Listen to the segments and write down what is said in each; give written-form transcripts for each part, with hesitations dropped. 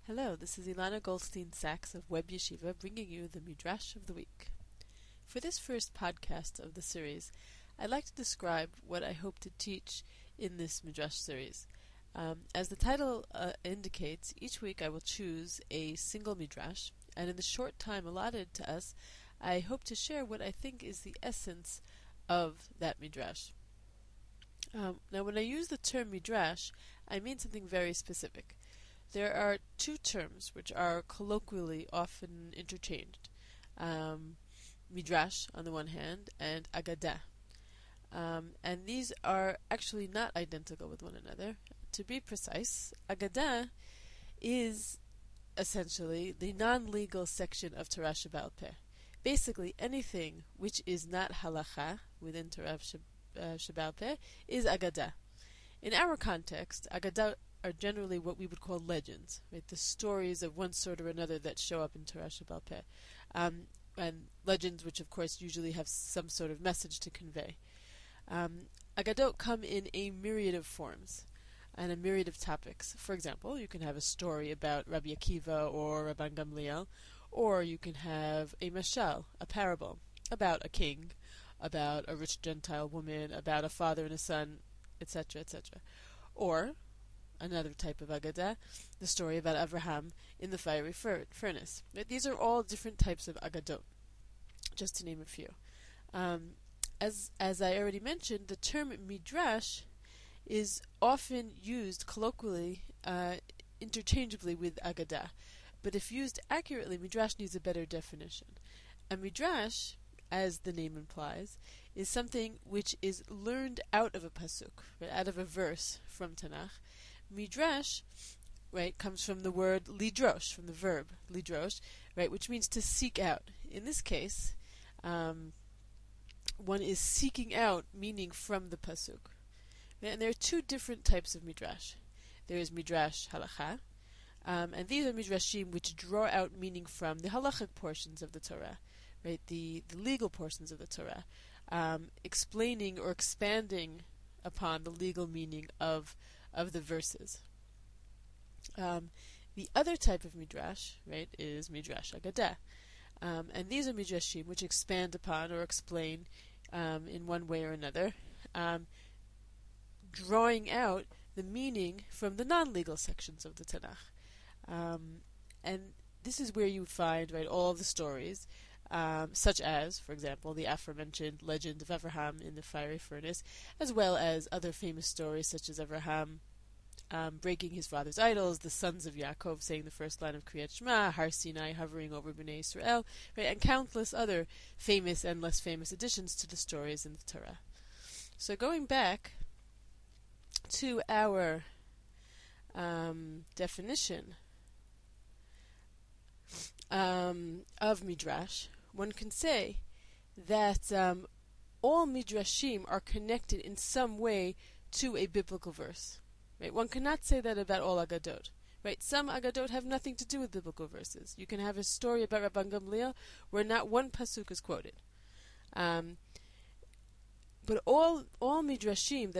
Hello, this is Ilana Goldstein-Sachs of Web Yeshiva bringing you the Midrash of the Week. For this first podcast of the series, I'd like to describe what I hope to teach in this Midrash series. As the title indicates, each week I will choose a single Midrash, and in the short time allotted to us, I hope to share what I think is the essence of that Midrash. Now, when I use the term Midrash, I mean something very specific. There are two terms which are colloquially often interchanged. Midrash on the one hand and Agadah. And these are actually not identical with one another. To be precise, Agadah is essentially the non-legal section of Torah Sheba'al Peh. Basically, anything which is not halacha within Torah Sheba'al Peh is Agadah. In our context, Agadah are generally what we would call legends, right? The stories of one sort or another that show up in Torah Sheba'al Peh. And legends which, of course, usually have some sort of message to convey. Agadot come in a myriad of forms and a myriad of topics. For example, you can have a story about Rabbi Akiva or Rabban Gamliel, or you can have a mashal, a parable, about a king, about a rich Gentile woman, about a father and a son, etc., etc. Or another type of Agadah, the story about Avraham in the fiery furnace. These are all different types of Agadot, just to name a few. As I already mentioned, the term Midrash is often used colloquially, interchangeably with Agadah. But if used accurately, Midrash needs a better definition. A Midrash, as the name implies, is something which is learned out of a pasuk, right, out of a verse from Tanakh. Midrash, right, comes from the word lidrosh, from the verb lidrosh, right, which means to seek out. In this case, one is seeking out meaning from the pasuk. And there are two different types of midrash. There is midrash halacha, and these are midrashim which draw out meaning from the halachic portions of the Torah, right, the legal portions of the Torah, explaining or expanding upon the legal meaning of the verses. The other type of midrash, right, is midrash agadah, and these are midrashim which expand upon or explain in one way or another, drawing out the meaning from the non-legal sections of the Tanakh, and this is where you find, right, all the stories, such as, for example, the aforementioned legend of Avraham in the fiery furnace, as well as other famous stories such as Avraham breaking his father's idols, the sons of Yaakov saying the first line of Kriyat Shema, Har Sinai hovering over Bnei Israel, right, and countless other famous and less famous additions to the stories in the Torah. So going back to our definition of Midrash, one can say that all Midrashim are connected in some way to a biblical verse. Right? One cannot say that about all Agadot. Right? Some Agadot have nothing to do with biblical verses. You can have a story about Rabban Gamliel where not one pasuk is quoted. But all Midrashim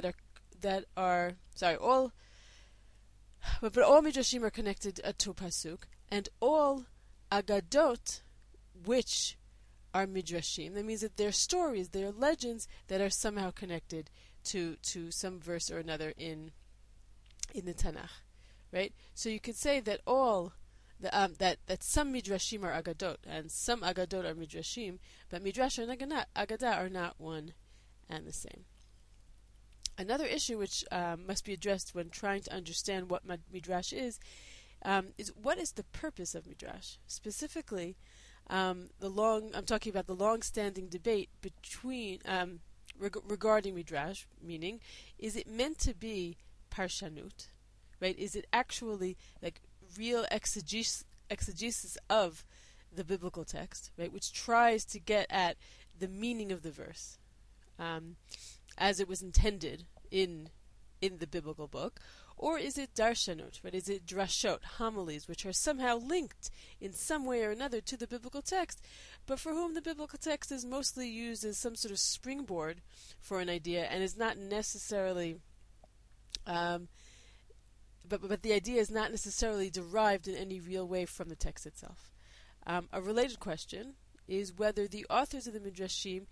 all Midrashim are connected to a pasuk, and all Agadot, which are Midrashim, that means that they're stories, they're legends that are somehow connected to some verse or another in the Tanakh, right? So you could say that that some Midrashim are Agadot and some Agadot are Midrashim, but Midrash and Agadah are not one and the same. Another issue which must be addressed when trying to understand what Midrash is what is the purpose of Midrash? Specifically, I'm talking about the long-standing debate between regarding Midrash, meaning, is it meant to be parshanut, right? Is it actually like real exegesis of the biblical text, right, which tries to get at the meaning of the verse as it was intended in the biblical book? Or is it darshanut, right? Is it drashot, homilies, which are somehow linked in some way or another to the biblical text, but for whom the biblical text is mostly used as some sort of springboard for an idea and is not necessarily but the idea is not necessarily derived in any real way from the text itself. A related question is whether the authors of the Midrashim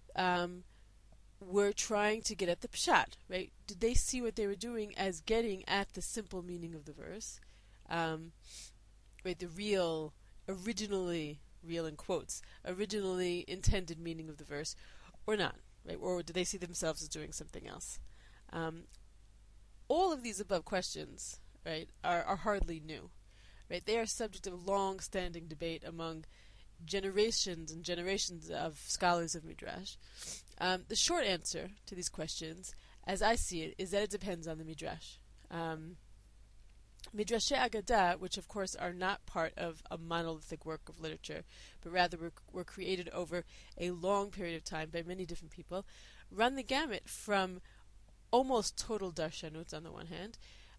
were trying to get at the pshat, right? Did they see what they were doing as getting at the simple meaning of the verse, right? The real, originally, real in quotes, originally intended meaning of the verse, or not, right? Or did they see themselves as doing something else? All of these above questions, right, are hardly new, right? They are subject of long-standing debate among generations and generations of scholars of Midrash. The short answer to these questions, as I see it, is that it depends on the Midrash. Midrashei Agadah, which of course are not part of a monolithic work of literature, but rather were created over a long period of time by many different people, run the gamut from almost total darshanut on the one hand,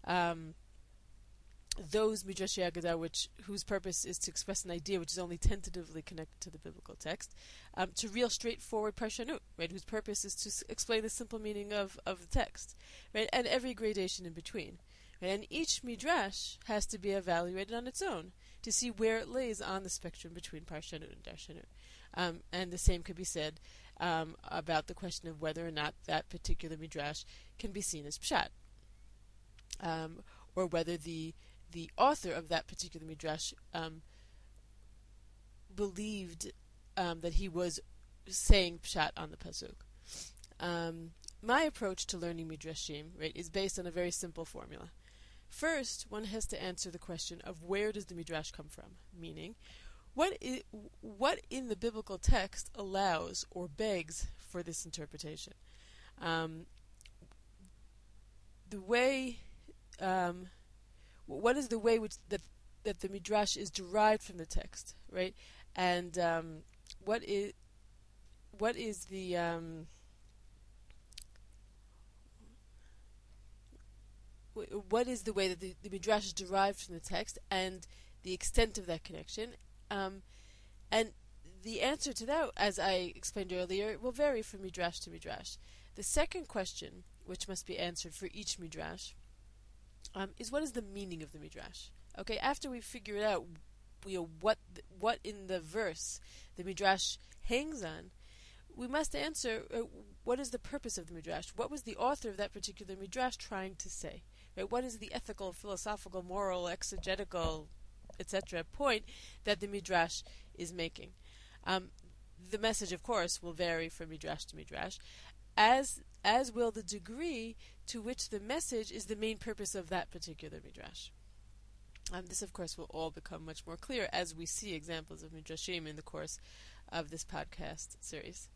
those Midrashei Agadah whose purpose is to express an idea which is only tentatively connected to the biblical text, to real straightforward parshanut, right, whose purpose is to explain the simple meaning of the text, right, and every gradation in between. Right, and each midrash has to be evaluated on its own to see where it lays on the spectrum between parshanut and darshanut. And the same could be said about the question of whether or not that particular midrash can be seen as pshat, or whether the author of that particular midrash believed that he was saying pshat on the pasuk. My approach to learning midrashim, right, is based on a very simple formula. First, one has to answer the question of where does the midrash come from, meaning what in the biblical text allows or begs for this interpretation. What is the way that the midrash is derived from the text, right? And what is the what is the way that the midrash is derived from the text and the extent of that connection? And the answer to that, as I explained earlier, will vary from midrash to midrash. The second question, which must be answered for each midrash, is what is the meaning of the midrash? Okay, after we figure out, what in the verse the midrash hangs on, we must answer what is the purpose of the midrash? What was the author of that particular midrash trying to say? Right? What is the ethical, philosophical, moral, exegetical, etc. point that the midrash is making? The message, of course, will vary from midrash to midrash, as will the degree to which the message is the main purpose of that particular midrash. This, of course, will all become much more clear as we see examples of midrashim in the course of this podcast series.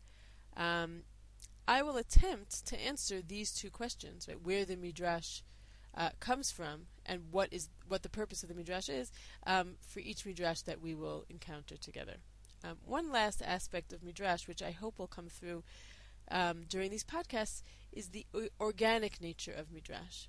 I will attempt to answer these two questions, right, where the midrash comes from and what the purpose of the midrash is, for each midrash that we will encounter together. One last aspect of midrash, which I hope will come through during these podcasts, is the organic nature of midrash,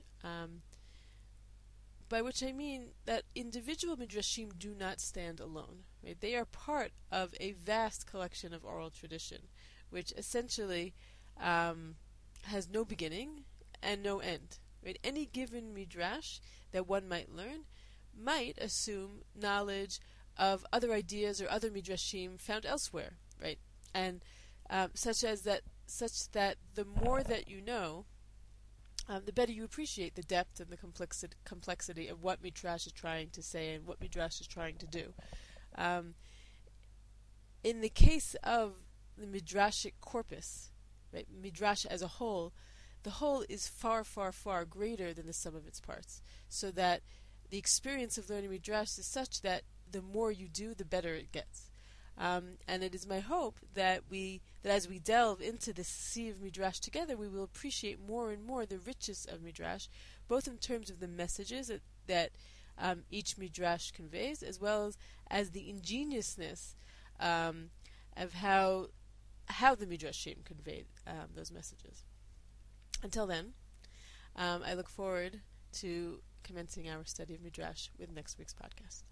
by which I mean that individual midrashim do not stand alone. Right? They are part of a vast collection of oral tradition, which essentially has no beginning and no end. Right? Any given midrash that one might learn might assume knowledge of other ideas or other midrashim found elsewhere, right? And such that the more that you know, the better you appreciate the depth and the complexity of what midrash is trying to say and what midrash is trying to do. In the case of the midrashic corpus, right, midrash as a whole, the whole is far, far, far greater than the sum of its parts, so that the experience of learning midrash is such that the more you do, the better it gets. And it is my hope that as we delve into this sea of midrash together, we will appreciate more and more the richness of midrash, both in terms of the messages that each midrash conveys, as well as the ingeniousness of how the midrashim conveyed those messages. Until then, I look forward to commencing our study of midrash with next week's podcast.